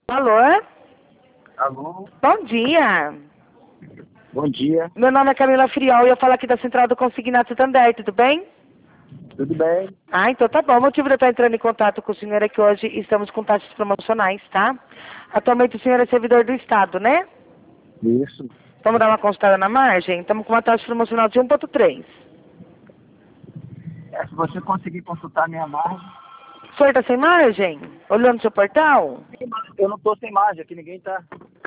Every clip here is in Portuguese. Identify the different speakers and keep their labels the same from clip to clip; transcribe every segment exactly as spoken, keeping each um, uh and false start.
Speaker 1: Alô?
Speaker 2: Alô?
Speaker 1: Bom dia.
Speaker 2: Bom dia.
Speaker 1: Meu nome é Camila Friol e eu falo aqui da Central do Consignato Santander, tudo bem?
Speaker 2: Tudo bem?
Speaker 1: Ah, então tá bom. O motivo de eu estar entrando em contato com o senhor é que hoje estamos com taxas promocionais, tá? Atualmente o senhor é servidor do Estado, né?
Speaker 2: Isso.
Speaker 1: Vamos dar uma consultada na margem? Estamos com uma taxa promocional de um ponto três.
Speaker 2: É, se você conseguir consultar minha margem.
Speaker 1: O senhor está sem margem? Olhando seu portal?
Speaker 2: Eu não estou sem margem, aqui ninguém está.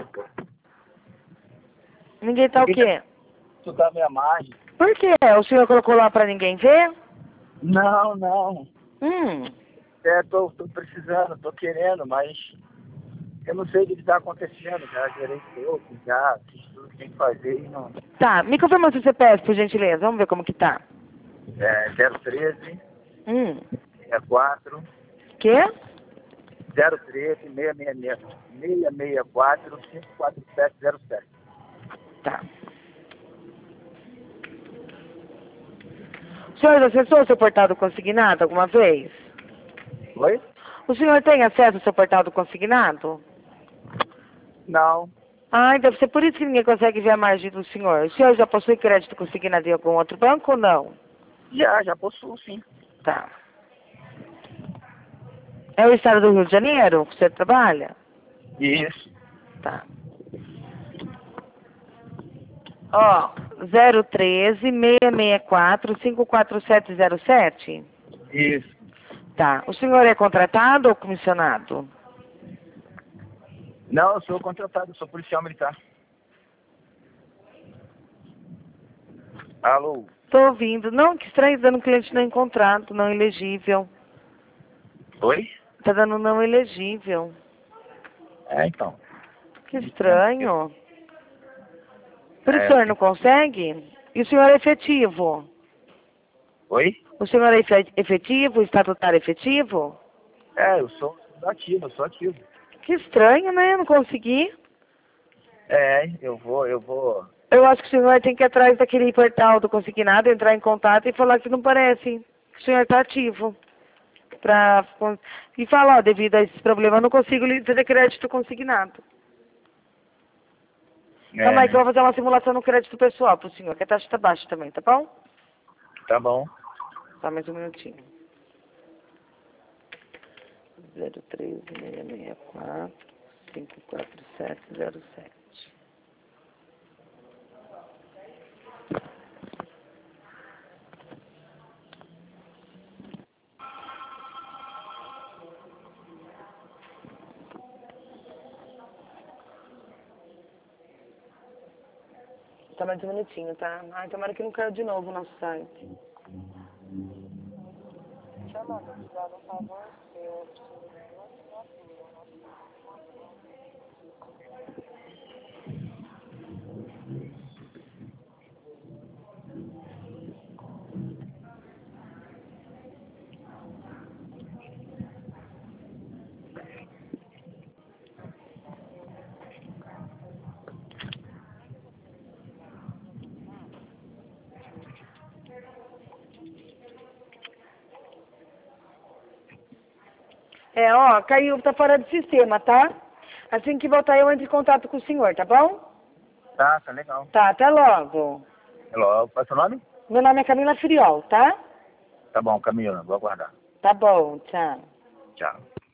Speaker 1: Ninguém tá o
Speaker 2: Ninguém
Speaker 1: quê?
Speaker 2: tá consultar minha margem.
Speaker 1: Por quê? O senhor colocou lá pra ninguém ver?
Speaker 2: Não, não.
Speaker 1: Hum.
Speaker 2: É, tô, tô precisando, tô querendo, mas eu não sei o que está acontecendo. Já gerei pouco, já fiz tudo que tem que fazer e não.
Speaker 1: Tá, me confirma seu C P F, por gentileza. Vamos ver como que tá.
Speaker 2: É zero treze,
Speaker 1: Hum.
Speaker 2: sessenta e quatro,
Speaker 1: Quê?
Speaker 2: zero treze, seiscentos e sessenta e quatro, seiscentos e sessenta e quatro, cinco quatro sete zero sete.
Speaker 1: Tá. O senhor já acessou o seu portal do consignado alguma vez?
Speaker 2: Oi?
Speaker 1: O senhor tem acesso ao seu portal do consignado?
Speaker 2: Não.
Speaker 1: Ai, deve ser por isso que ninguém consegue ver a margem do senhor. O senhor já possui crédito consignado em algum outro banco ou não?
Speaker 2: Já, já possuo, sim.
Speaker 1: Tá. É o estado do Rio de Janeiro que você trabalha?
Speaker 2: Isso.
Speaker 1: Tá. Ó, zero treze, seiscentos e sessenta e quatro, cinco quatro sete zero sete?
Speaker 2: Isso.
Speaker 1: Tá. O senhor é contratado ou comissionado?
Speaker 2: Não, eu sou contratado, eu sou policial militar. Alô?
Speaker 1: Tô ouvindo. Não, que estranho, dando cliente não encontrado, não elegível.
Speaker 2: Oi?
Speaker 1: Tá dando não elegível.
Speaker 2: É, então.
Speaker 1: Que estranho. Por isso
Speaker 2: É,
Speaker 1: o senhor não consegue? E o senhor é efetivo?
Speaker 2: oi?
Speaker 1: O senhor é efe- efetivo, estatutário efetivo?
Speaker 2: É, eu sou ativo, eu sou ativo.
Speaker 1: Que estranho, né? Eu não consegui.
Speaker 2: É, eu vou, eu vou.
Speaker 1: Eu acho que o senhor tem que ir atrás daquele portal do consignado, entrar em contato e falar que não parece que o senhor está ativo. Pra, e falar, ó, devido a esse problema, eu não consigo lhe fazer crédito consignado. Calma
Speaker 2: É,
Speaker 1: aí que eu
Speaker 2: né?
Speaker 1: vou fazer uma simulação no crédito pessoal pro senhor, que a taxa está baixa também, tá bom?
Speaker 2: Tá bom.
Speaker 1: Só mais um minutinho. zero três, seiscentos e sessenta e quatro, cinco quatro sete zero sete. Tá mais um minutinho, tá? Ai, tomara que não caiu de novo o nosso site. Chamando, precisava, por favor, eu... É, ó, caiu, tá fora do sistema, tá? Assim que voltar eu entro em contato com o senhor, tá bom?
Speaker 2: Tá, tá legal.
Speaker 1: Tá, até logo.
Speaker 2: Hello, qual é o seu nome?
Speaker 1: Meu nome é Camila Friol, tá?
Speaker 2: Tá bom, Camila, vou aguardar.
Speaker 1: Tá bom, tchau.
Speaker 2: Tchau.